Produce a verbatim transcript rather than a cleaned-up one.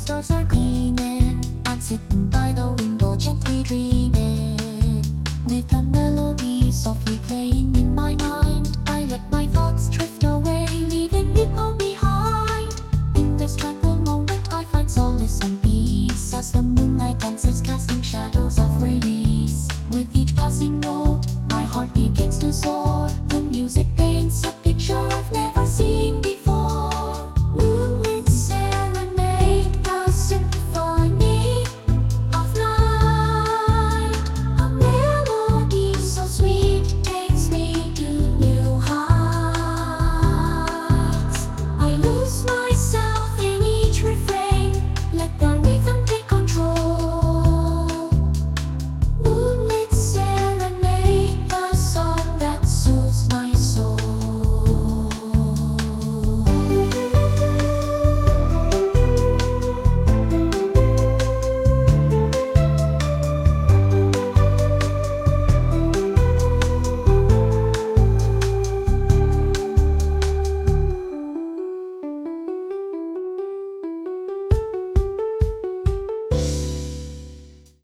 stars are gleaming. I'm sitting by the window, gently dreaming, with a melody softly playing in my mind. I let my thoughts drift